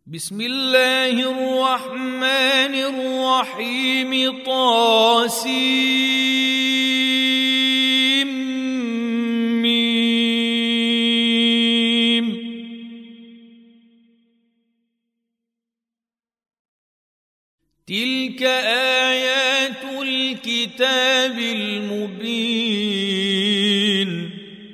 بسم الله الرحمن الرحيم طاسيم. تلك آيات الكتاب المبين.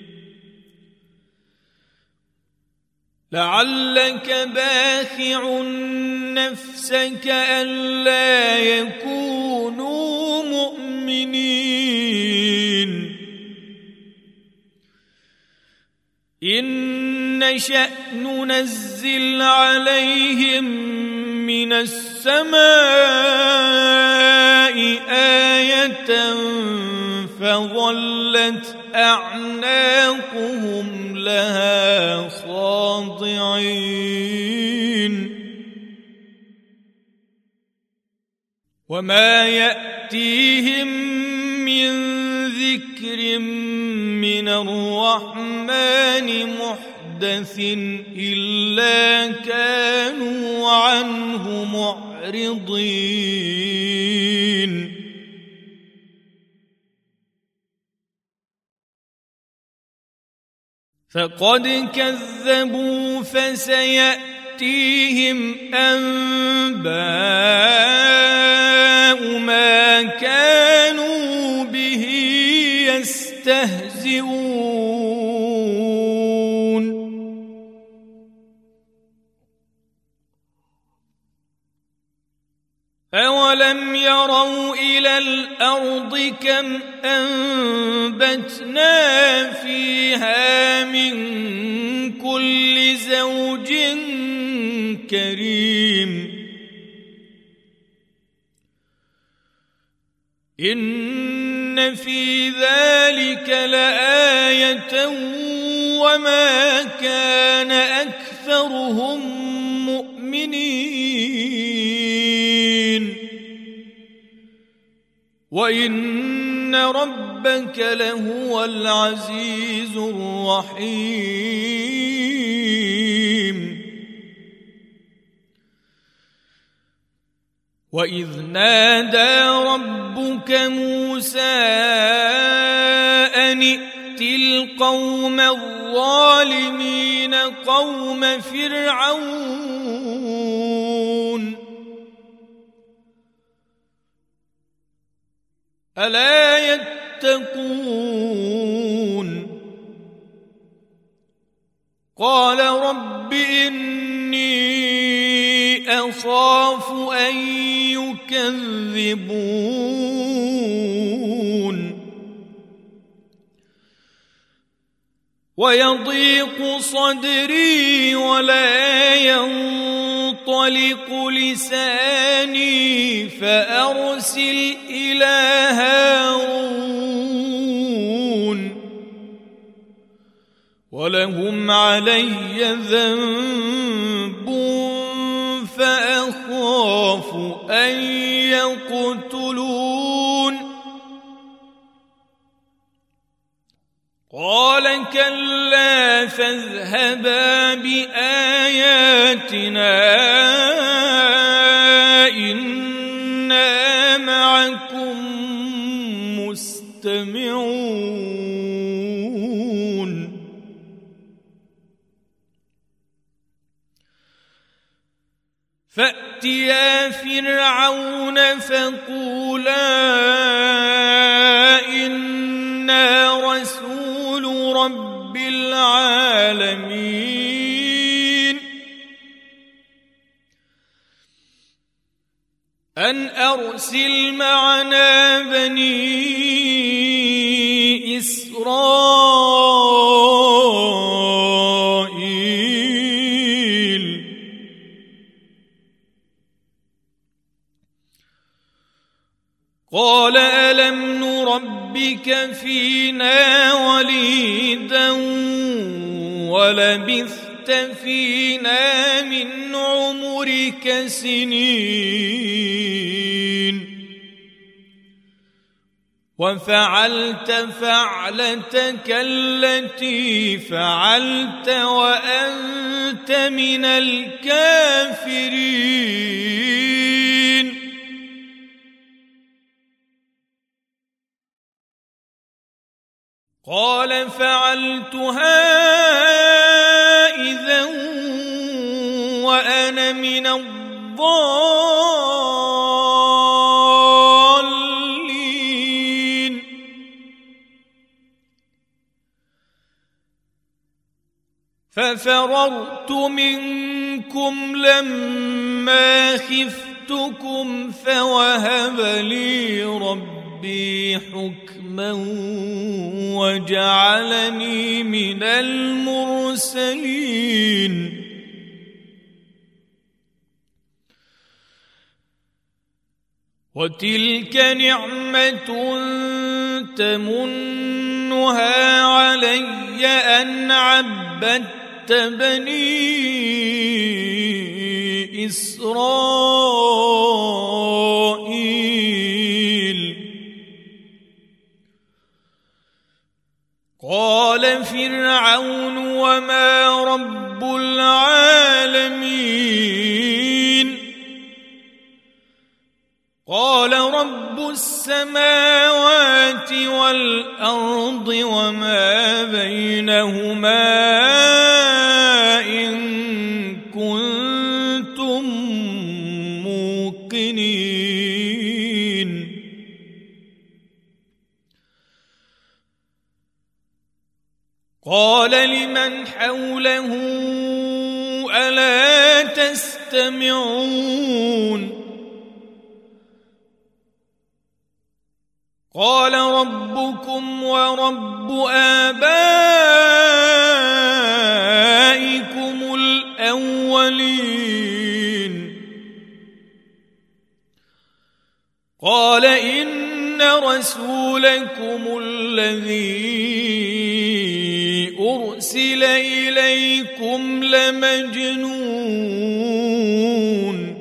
لعلك باخع نفسك ألا يكونوا مؤمنين إن نشأ ننزل عليهم من السماء آية فظلت أعناقهم لها خاضعين وما يأتيهم من ذكر من الرحمن محدث إلا كانوا عنه معرضين. فقد كذبوا فسيأتيهم أنباء ما كانوا به يستهزئون. أولم يروا إلى الأرض كم أنبتنا فيها من كل زوج كريم إن في ذلك لآية وما كان أكثرهم مؤمنين وإن ربك لهو العزيز الرحيم. وإذ نادى ربك موسى أن ائت القوم الظالمين قوم فرعون ألا يتقون قال رب إني أخاف أن يكذبون ويضيق صدري ولا ينطلق لساني فأرسل إلى هارون ولهم علي ذنب فأخاف أن يقتلون قال كلا فاذهبا بآياتنا إنا معكم مستمعون. فأتيا فرعون فقولا إنا رسول رب العالمين أن أرسل معنا بني إسرائيل قال ألم نربك فينا وليدا ولبثت فينا من عمرك سنين وفعلت فعلتك التي فعلت وأنت أنت من الكافرين قال فعلتها إذا وأنا من الضالين ففررت منكم لما خفتكم فوهب لي ربي حكما وجعلني من المرسلين وتلك نعمة تمنها علي أن عبدت بني إسرائيل قال فرعون وما رب العالمين قال رب السماوات والأرض وما بينهما إن كنتم موقنين قال لمن حوله ألا تستمعون قال ربكم ورب آبائكم الأولين قال إن رسولكم الذي أرسل إليكم لمجنون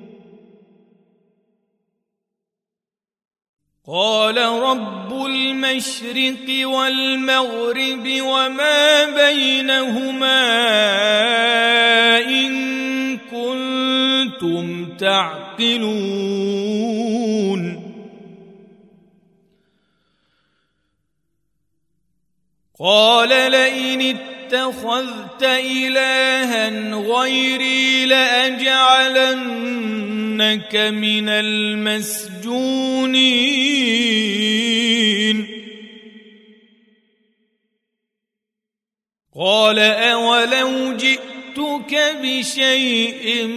قال رب المشرق والمغرب وما بينهما إن كنتم تعقلون قال لئن اتخذت إلها غيري لأجعلنك من المسجونين قال أولو جئتك بشيء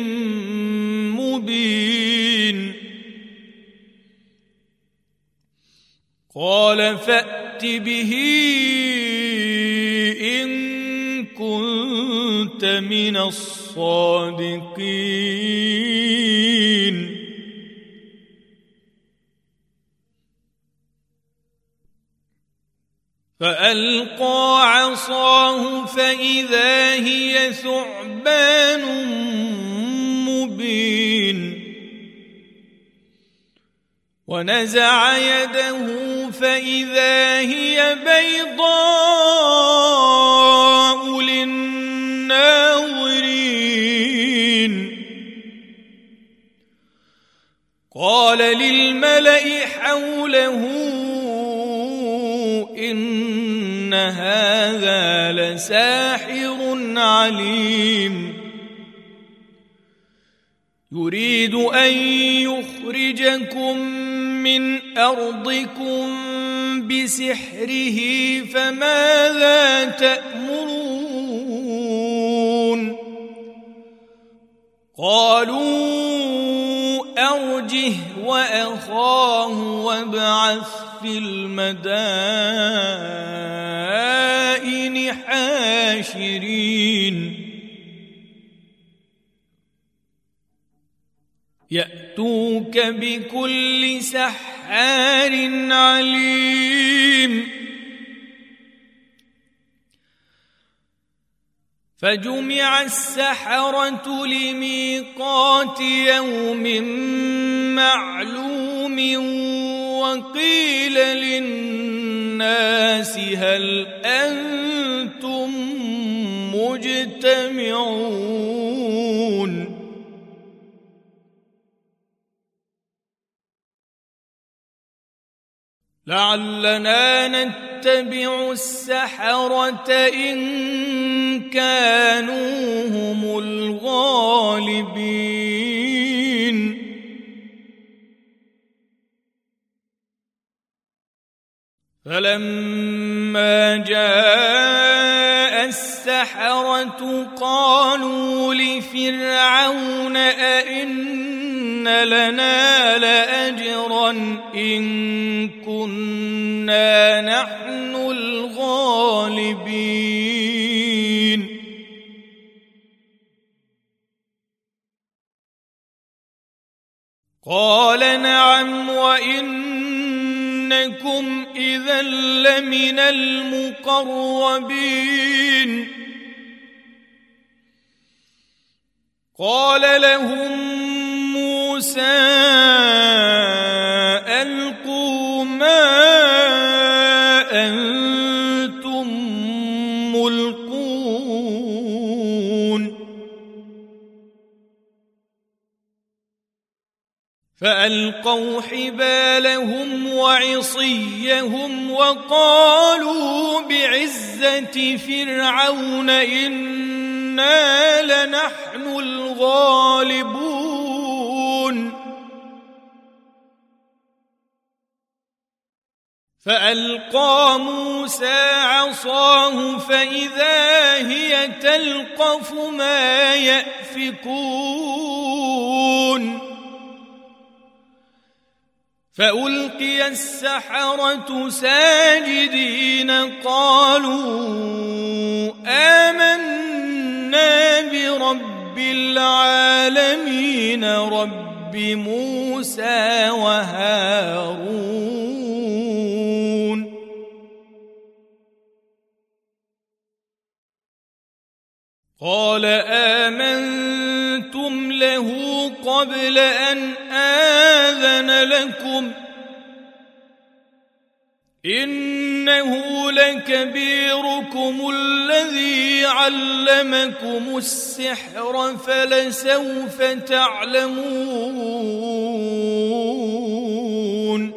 مبين قال فأت به إن كنت من الصادقين فألقى عصاه فإذا هي ثعبان مبين ونزع يده فإذا هي بيضاء للناظرين قال للملأ حوله إن هذا لساحر عليم يريد أن يخرجكم من أرضكم بسحره فماذا تأمرون قالوا أرجه وأخاه وابعث في المدائن حاشرين يأتوك بكل سحار عليم فجمع السحرة لميقات يوم معلوم وقيل للناس هل أنتم مجتمعون لعلنا نتبع السحرة إن كانوا هم الغالبين فلما جاء السحرة قالوا لفرعون أئن لنا لأجرا إن كنا نحن الغالبين قال نعم وإنكم إذا لمن المقربين قال لهم موسى ألقوا ما أنتم ملقون فألقوا حبالهم وعصيهم وقالوا بعزة فرعون إنا لنحن الغالبون فألقى موسى عصاه فإذا هي تلقف ما يأفكون فألقي السحرة ساجدين قالوا آمنا برب العالمين رب موسى وهارون قال آمنتم له قبل أن آذن لكم إنه لكبيركم الذي علمكم السحر فلسوف تعلمون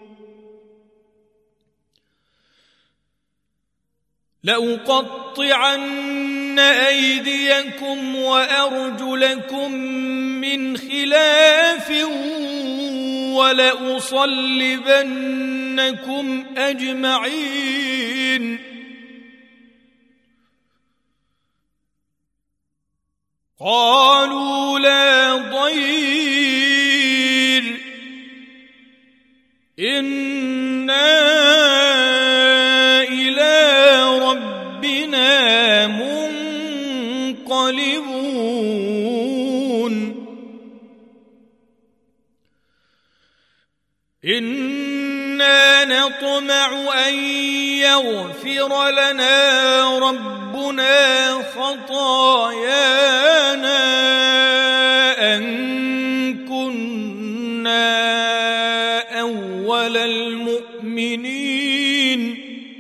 لأقطعن أيديكم وأرجلكم من خلاف ولأصلبنكم أجمعين قالوا لا ضير إنا إلى ربنا منقلبون إنا نطمع أن يغفر لنا ربنا خطايانا أن كنا أول المؤمنين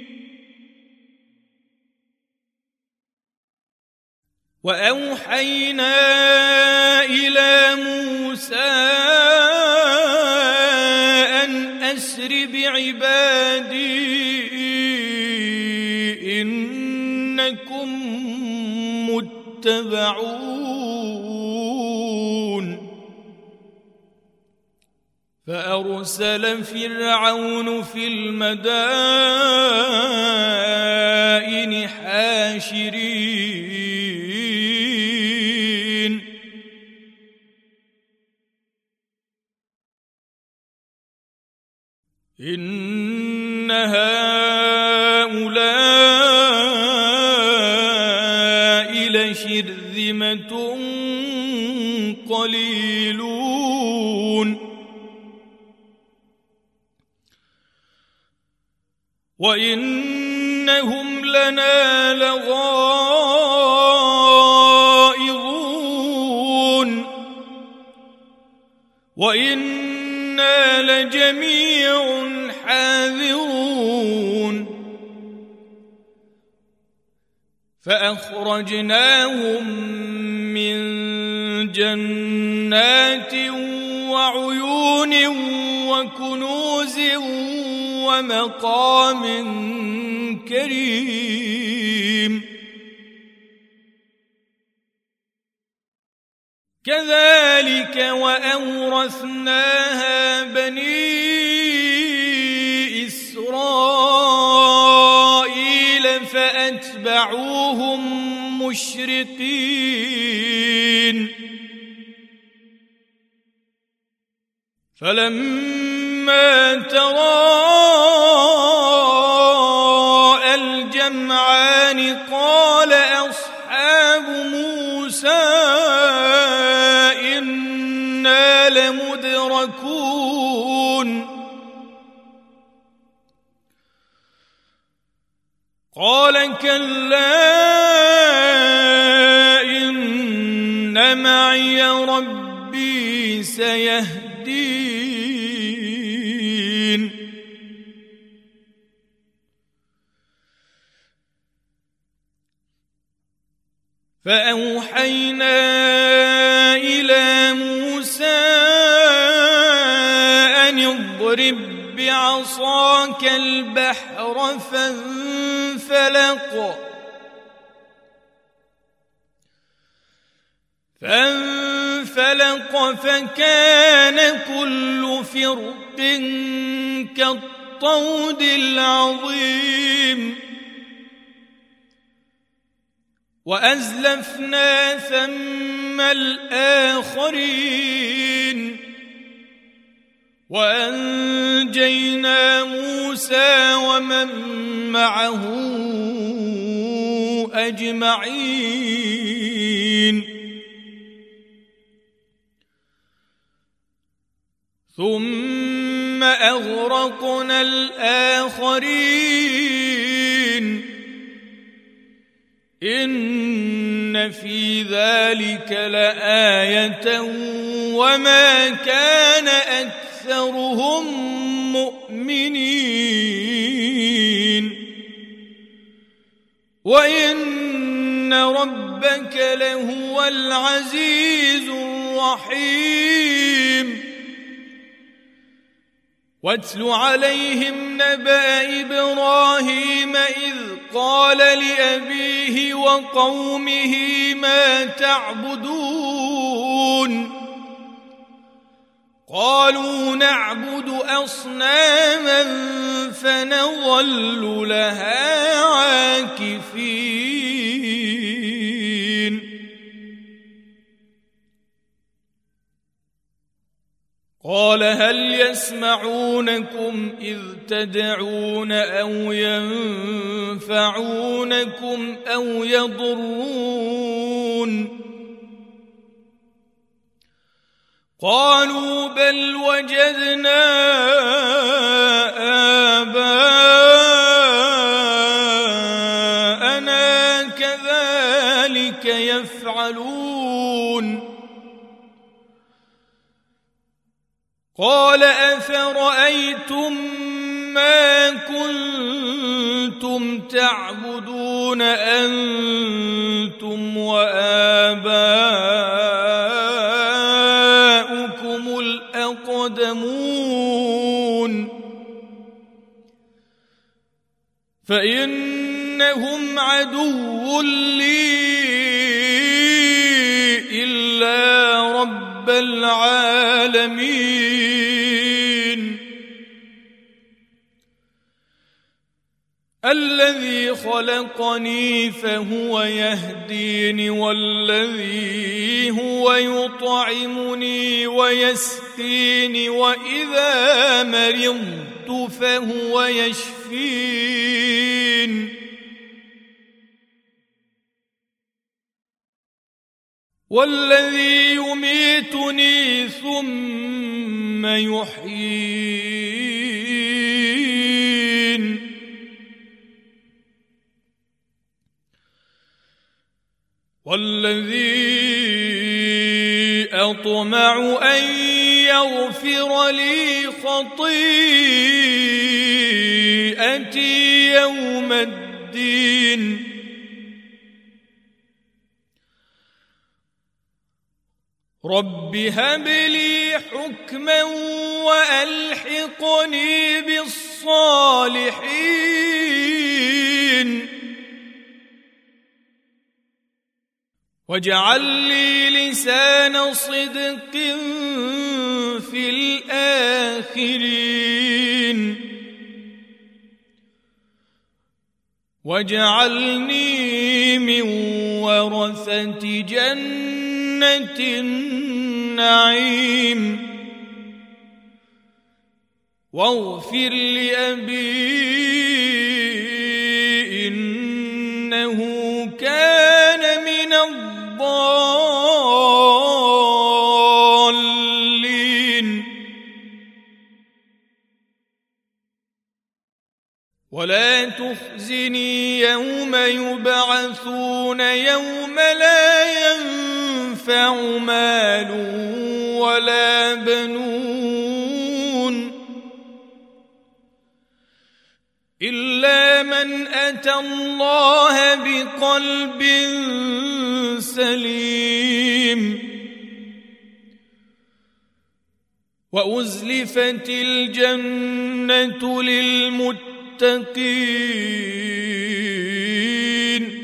وأوحينا إلى موسى أسر بعبادي إنكم متبعون فأرسل فرعون في المدائن حاشرين إن هؤلاء لشرذمة قليلون وإنهم لنا لغائظون وإنا لجميع حاذرون فأخرجناهم من جنات وعيون وكنوز ومقام كريم كذلك وأورثناها بني إسرائيل فأتبعوهم مشرقين فلما تراءى الجمعان قال أصحاب موسى إنا لمدركون قال كلا إن معي ربي سيهدين فأوحينا إلى موسى أن اضرب بعصاك البحر فانفلق فكان كل فرق كالطود العظيم وأزلفنا ثم الآخرين وأنجينا موسى ومن معه أجمعين ثم أغرقنا الآخرين إن في ذلك لآية وما كان أكثرهم مؤمنين وإن ربك لهو العزيز الرحيم واتل عليهم نبأ إبراهيم إذ قال لأبيه وقومه ما تعبدون قالوا نعبد أصناما فنظل لها عاكفين قال هل يسمعونكم إذ تدعون أو ينفعونكم أو يضرون قالوا بل وجدنا آباءنا كذلك يفعلون قال أفرأيتم ما كنتم تعبدون أنتم وآباؤكم الأقدمون فإنهم عدو لي إلا رب العالمين الذي خلقني فهو يهدين والذي هو يطعمني ويسقين وإذا مرضت فهو يشفين والذي يميتني ثم يحيين والذي أطمع أن يغفر لي خطيئتي يوم الدين رب هب لي حكما وألحقني بالصالحين واجعل لي لسان صدق في الآخرين واجعلني من ورثة جنة النعيم واغفر لأبي إنه كان من الضالين ولا تخزني يوم يبعثون يوم لا ينفع مال ولا بنون إلا من أتى الله بقلب سليم وأزلفت الجنة للمتقين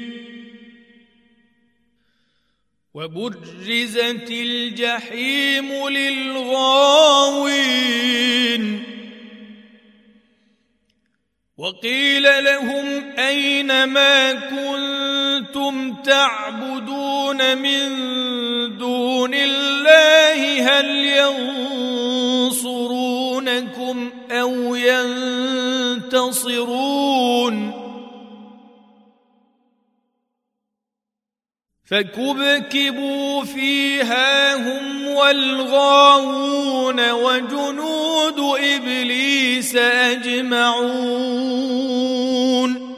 وبرزت الجحيم للغاوين وقيل لهم أين ما كنتم تعبدون من دون الله هل ينصرونكم أو ينتصرون فكبكبوا فيها هم والغاوون وجنود إبليس أجمعون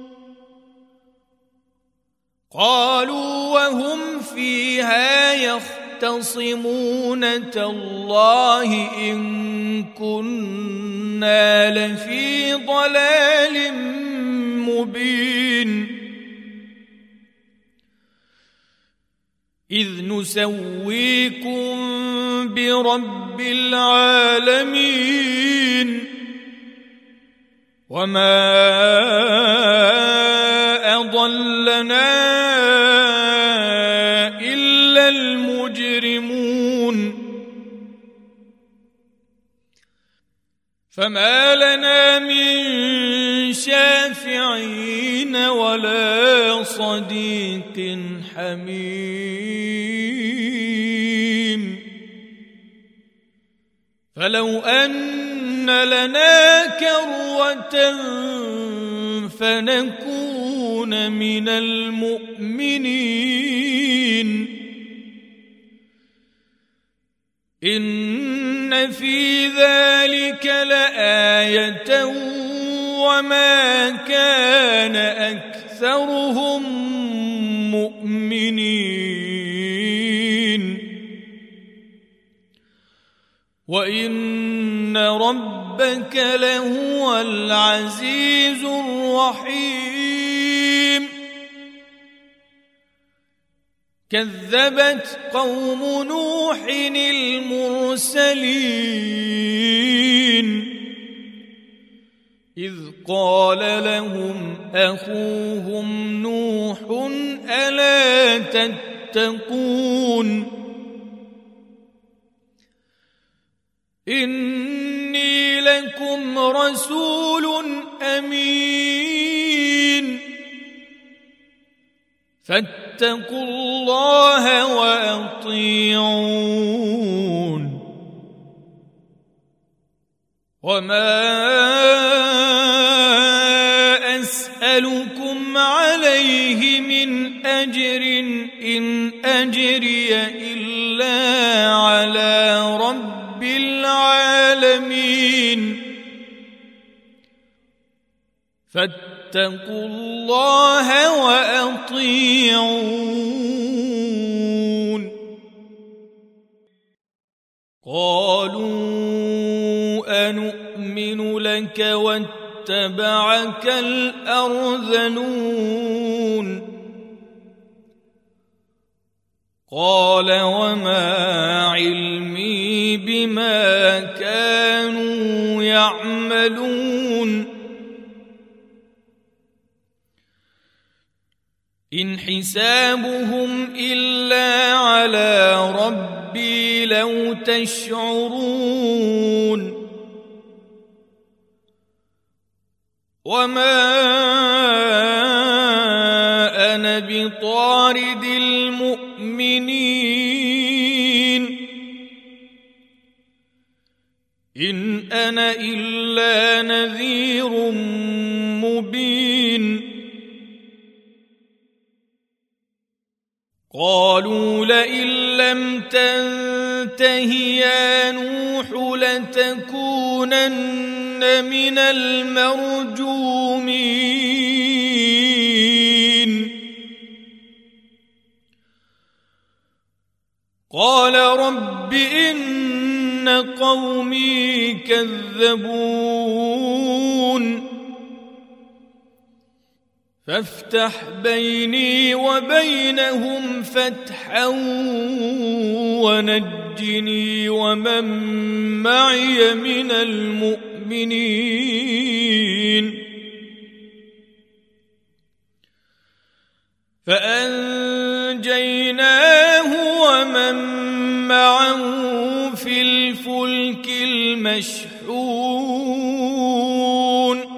قالوا وهم فيها يختصمون تالله إن كنا لفي ضلال مبين إذ نسويكم برب العالمين وما أضلنا إلا المجرمون فما لنا من شافعين ولا صديق حميم فلو أن لنا كروة فنكون من المؤمنين إن في ذلك لآية وما كان أكثرهم مؤمنين وإن ربك لهو العزيز الرحيم كذبت قوم نوح المرسلين إذ قال لهم أخوهم نوح ألا تتقون إني لكم رسول أمين فاتقوا الله وأطيعون وما أسألكم عليه من أجر إن أجري إلا على رب العالمين فاتقوا الله وأطيعون قالوا أنؤمن لك واتبعك الأرذلون قال وما علمي بما كانوا يعملون إن حسابهم إلا على ربي لو تشعرون وما أنا بطارد المؤمنين إن أنا إلا نذير مبين قالوا لئن لم تنته يا نوح لتكونن من المرجومين قال رب إن قومي كذبون فافتح بيني وبينهم فتحا ونجني ومن معي من المؤمنين فأنجيناه ومن معه في الفلك المشحون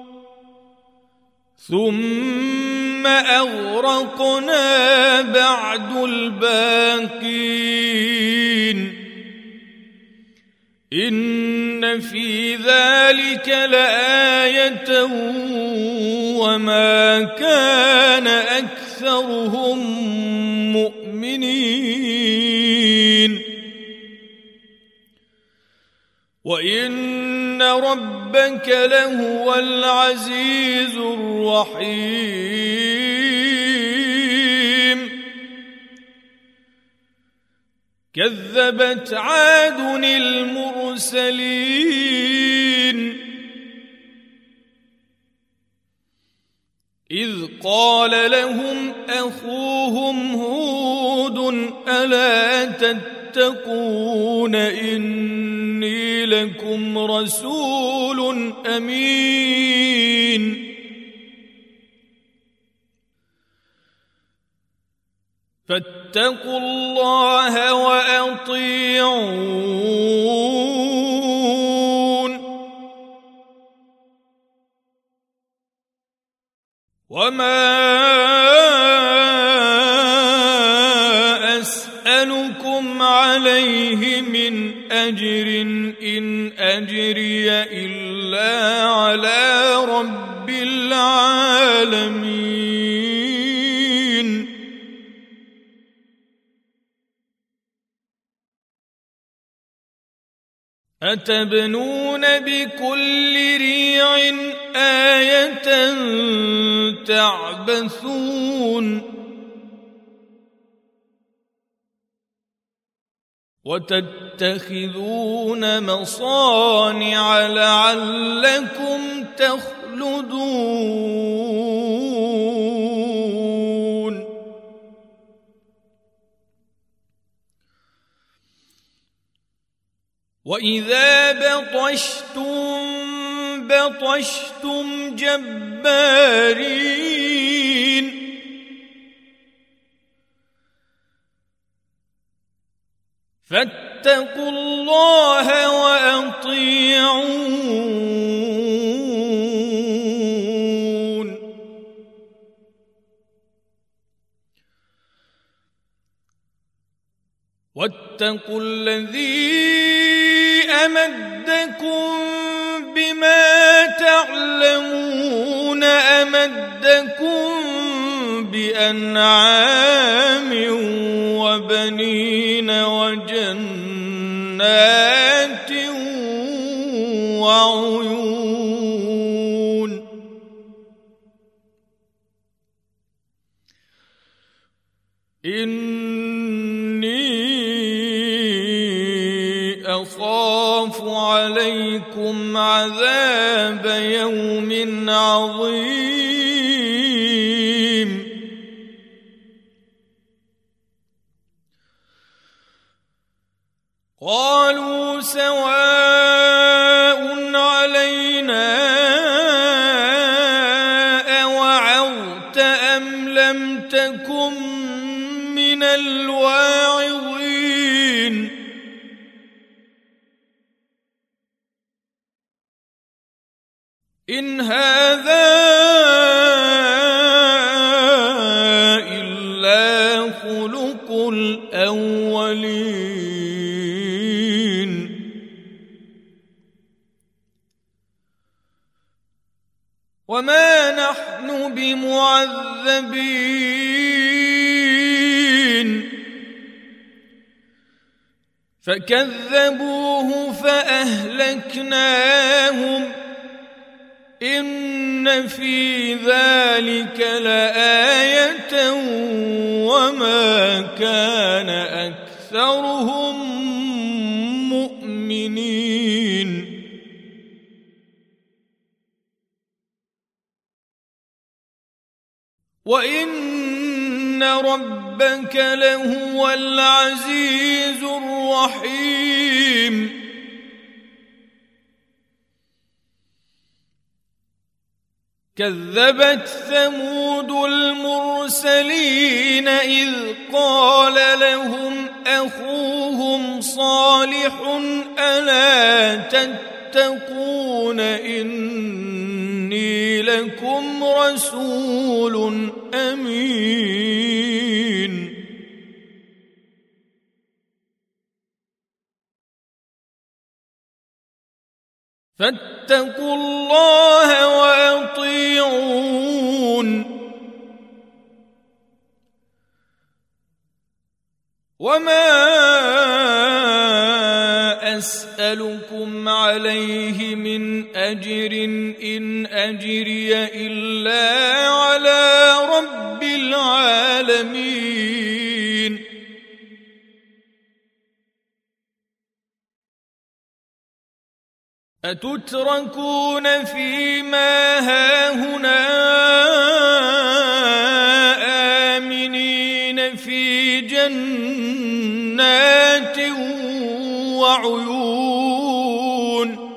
ثم أغرقنا بعد الباقين إن في ذلك لآية وما كان أكثرهم مؤمنين وإن ربك لهو العزيز الرحيم كذبت عاد المرسلين إذ قال لهم أخوهم هود ألا تتقون إني لكم رسول أمين فاتقوا الله وأطيعون وما أسألكم عليه من أجر إن أجري إلا على رب العالمين أتبنون بكل ريع آية تعبثون وتتخذون مصانع لعلكم تخلدون وإذا بطشتم جبارين فاتقوا الله وأطيعون واتقوا الذي أمدكم بما تعلمون أمدكم بأنعام وبنين وجنات وعيون أخاف عليكم عذاب يوم عظيم قالوا سواء علينا أوعظت أم لم تكن من الواعظين إن هذا إلا خلق الأولين وما نحن بمعذبين فكذبوه فأهلكناهم إن في ذلك لآية وما كان أكثرهم مؤمنين وإن ربك لهو العزيز الرحيم كذبت ثمود المرسلين إذ قال لهم أخوهم صالح ألا تتقون إني لكم رسول أمين فاتقوا الله وأطيعون وما أسألكم عليه من أجر إن أجري إلا على رب العالمين أتتركون فيما هاهنا آمنين في جنات وعيون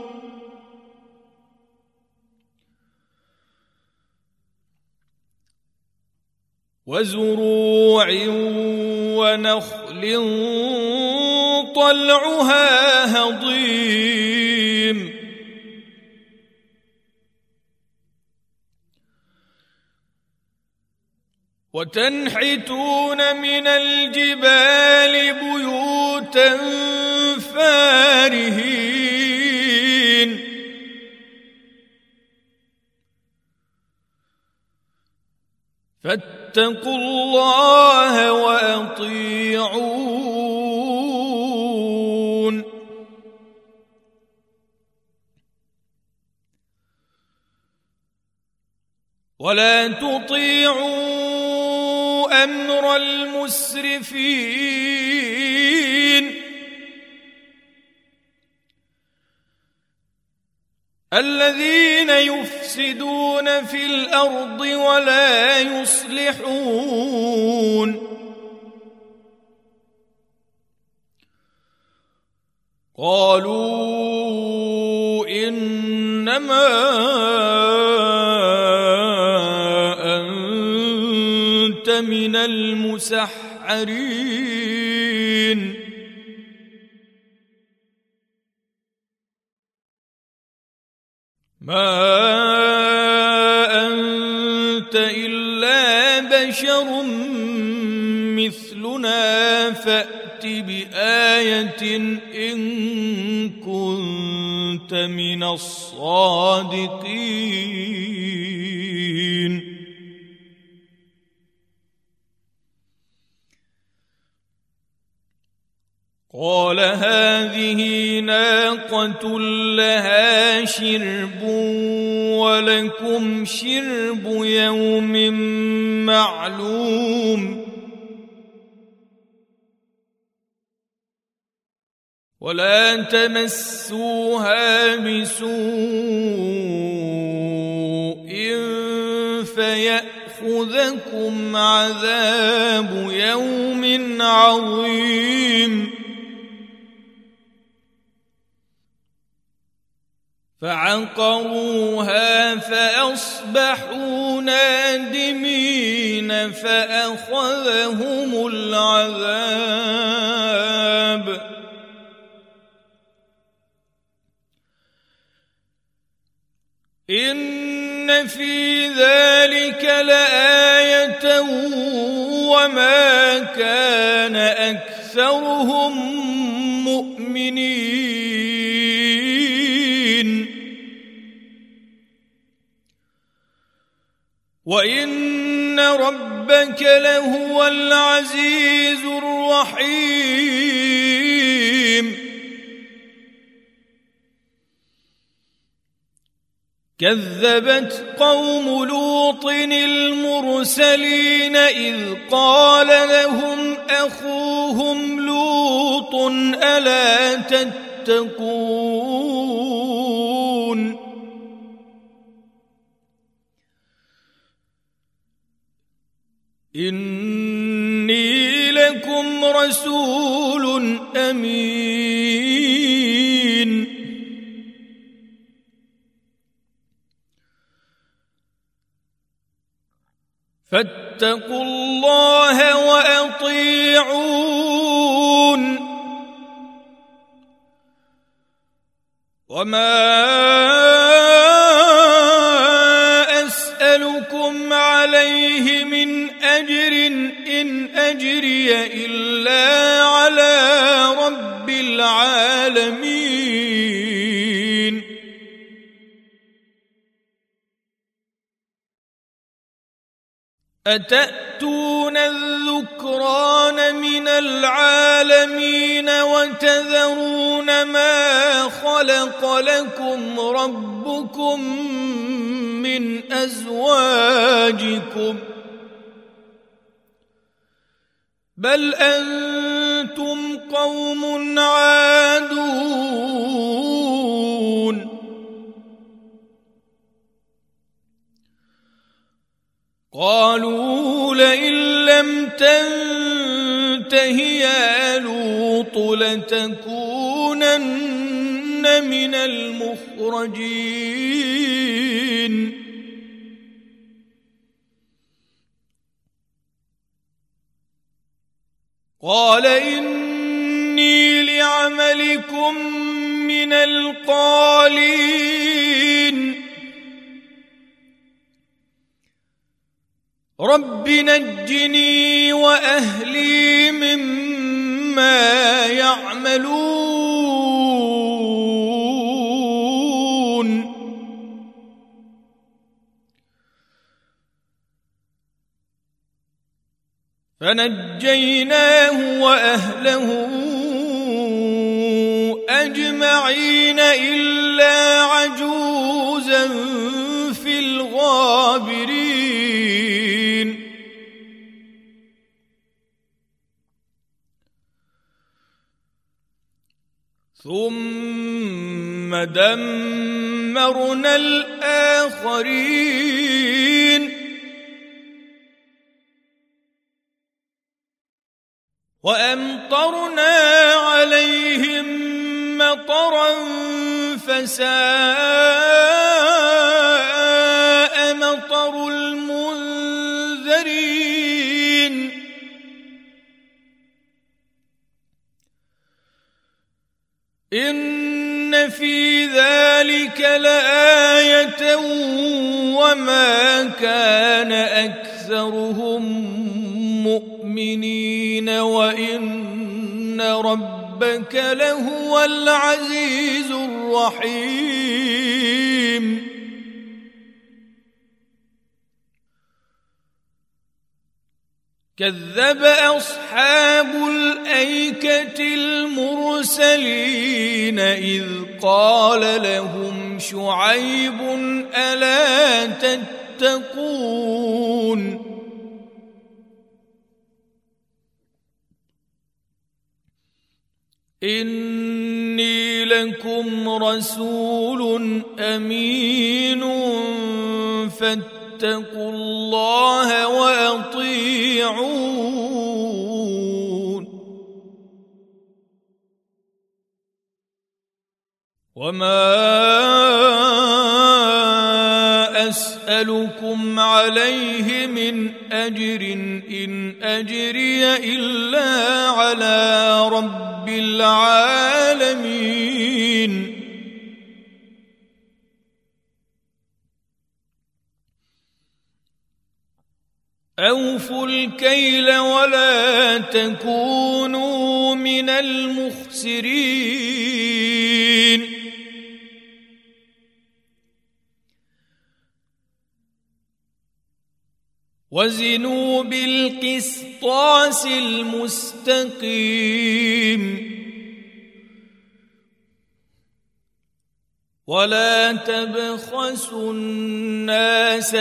وزروع ونخل طلعها هضيم وتنحتون من الجبال بيوتا فارهين فاتقوا الله وأطيعون ولا تطيعوا أمر المسرفين الذين يفسدون في الأرض ولا يصلحون قالوا إنما أنت من المسحرين ما أنت إلا بشر مثلنا فأت بآية إن كنت من الصادقين قال هذه ناقة لها شرب ولكم شرب يوم معلوم ولا تمسوها بسوء فيأخذكم عذاب يوم عظيم فعقروها فأصبحوا نادمين فأخذهم العذاب إن في ذلك لآية وما كان أكثرهم مؤمنين وإن ربك لهو العزيز الرحيم كذبت قوم لوط المرسلين إذ قال لهم أخوهم لوط ألا تتقون إني لكم رسول أمين فاتقوا الله وأطيعون وما أسألكم عليه من أجر إن أجري إلا على رب العالمين أتأتون الذكران من العالمين وتذرون ما خلق لكم ربكم من أزواجكم بل أنتم قوم عادون قالوا لئن لم تنته يا لوط لتكونن من المخرجين قال إني لعملكم من القالين رب نجني وأهلي مما يعملون فنجيناه وأهله أجمعين إلا عجوزا في الغابرين ثم دمرنا الآخرين وأمطرنا عليهم مطرا فساء مطر المنذرين إن في ذلك لآية وما كان أكثرهم مؤمنين وإن ربك لهو العزيز الرحيم كذب أصحاب الأيكة المرسلين إذ قال لهم شعيب ألا تتقون إني لكم رسول أمين فاتقوا الله وأطيعون وما أسألكم عليه من أجر إن أجري إلا على رب العالمين أوفوا الكيل ولا تكونوا من المخسرين وزنوا بالقسطاس المستقيم ولا تبخسوا الناس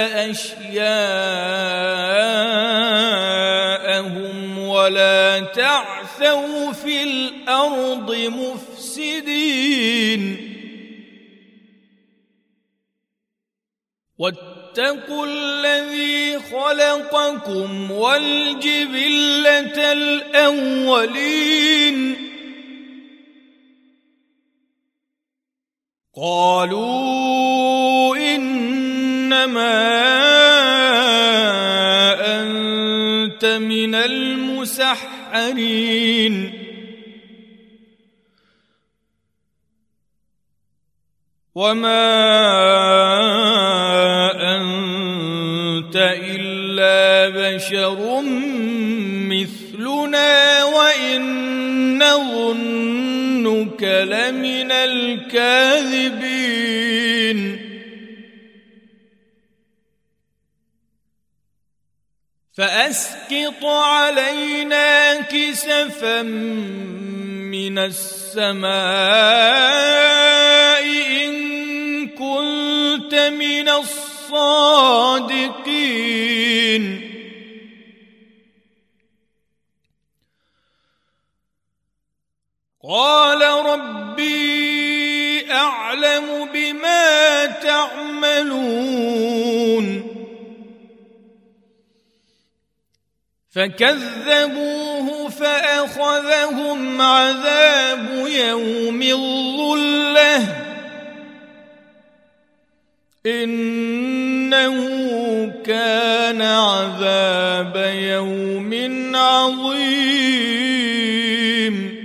أشياءهم ولا تعثوا في الأرض مفسدين واتقوا الذي خلقكم والجبلة الأولين قالوا إنما أنت من المسحرين وما أنت إلا بشر مثلنا وإن نظنك لمن الكاذبين فأسقط علينا كسفا من السماء إن كنت من الصادقين قال ربي أعلم بما تعملون فكذبوه فأخذهم عذاب يوم الظلة إنه كان عذاب يوم عظيم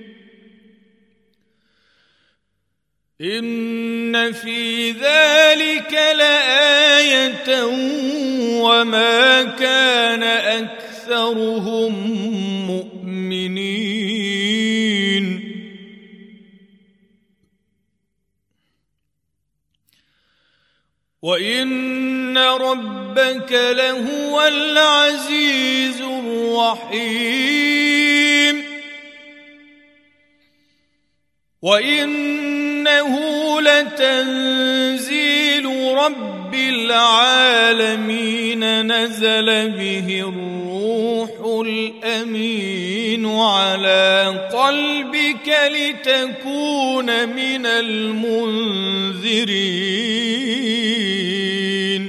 إن في ذلك لآية وما كان أكثرهم مؤمنين وإن ربك لهو العزيز الرحيم وإنه لتنزيل رب العالمين نزل به الروح الأمين على قلبك لتكون من المنذرين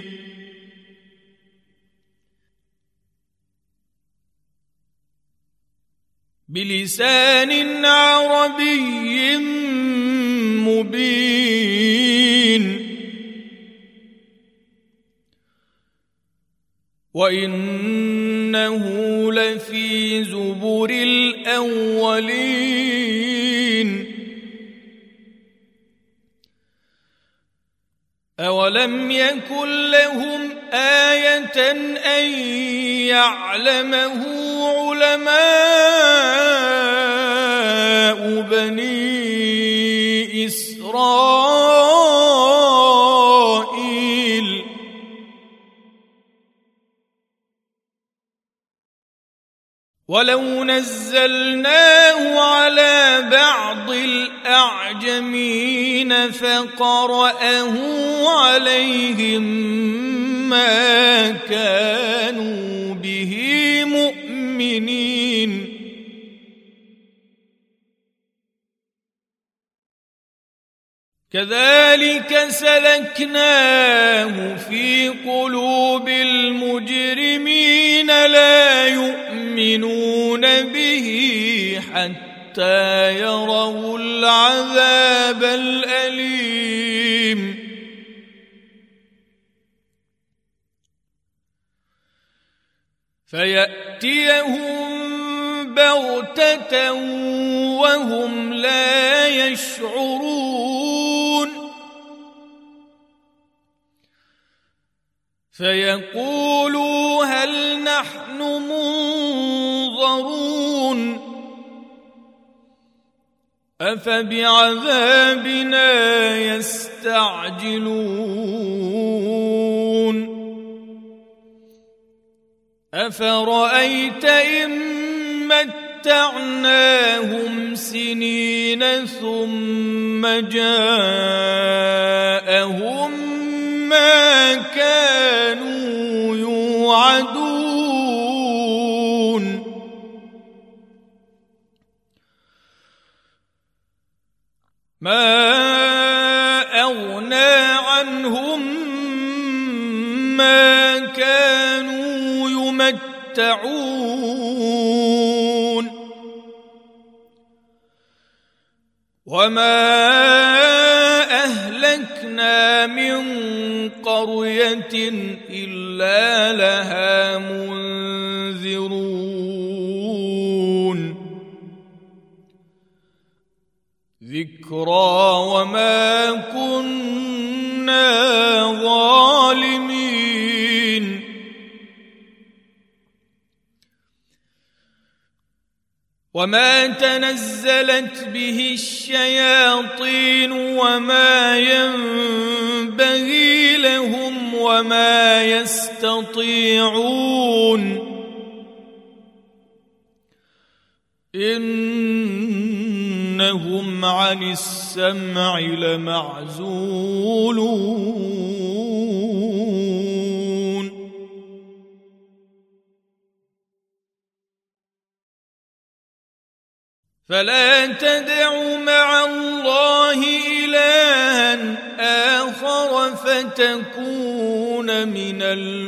بلسان عربي مبين وإنه لفي زبر الأولين أولم يكن لهم آية أن يعلمه علماء بني إسرائيل ولو نزلناه على بعض الأعجمين فقرأه عليهم ما كانوا به مؤمنين كذلك سلكناه في قلوب المجرمين لا يؤمنون به حتى يروا العذاب الأليم فيأتيهم بغتة وهم لا يشعرون فيقولوا هل نحن منظرون أفبعذابنا يستعجلون أفرأيت إن متعناهم سنين ثم جاءهم ما كانوا يوعدون ما أغنى عنهم ما كانوا يمتعون وما أهلكنا من قرية إلا لها منذرون ذكرى وما كنا ظالمين وما تنزلت به الشياطين وما ينبغي لهم وما يستطيعون إنهم عن السمع لمعزولون فلا تدع مع الله إلها آخر فتكون من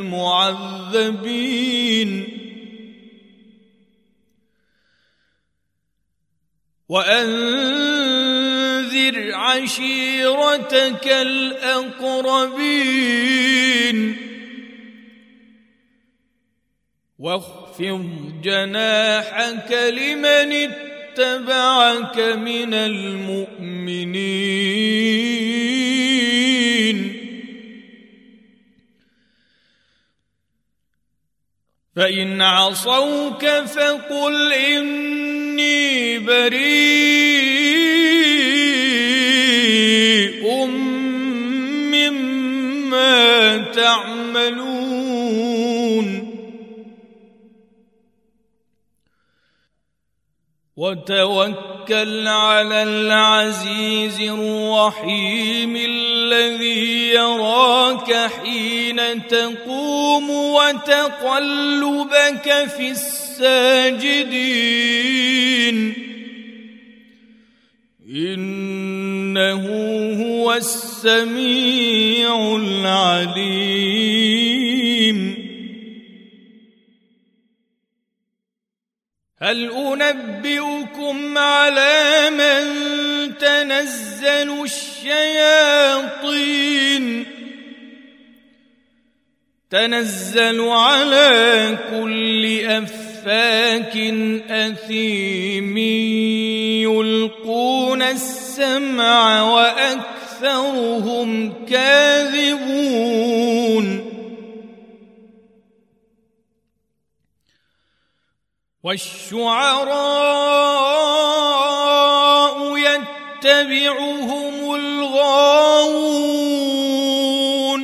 المعذبين وأنذر عشيرتك الأقربين واخفض جناحك لمن اتبعك من المؤمنين فإن عصوك فقل إني بريء مما تعملون وتوكل على العزيز الرحيم الذي يراك حين تقوم وتقلبك في الساجدين إنه هو السميع العليم هل أنبئكم على من تنزل الشياطين تنزل على كل أفاك أثيم يلقون السمع وأكثرهم كاذبون والشعراء يتبعهم الغاوون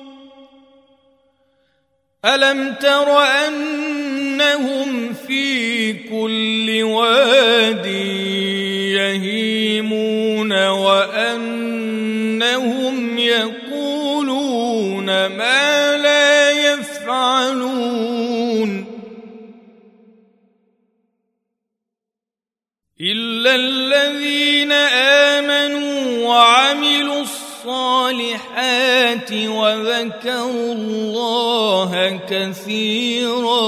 ألم تر أنهم في كل واد يهيمون وأنهم يقولون ما لا يفعلون إلا الذين آمنوا وعملوا الصالحات وذكروا الله كثيرا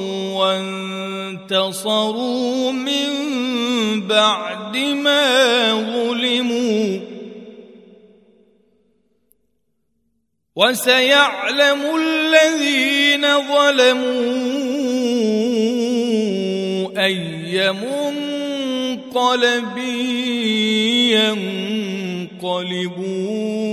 وانتصروا من بعد ما ظلموا وسيعلم الذين ظلموا أي منقلب ينقلبون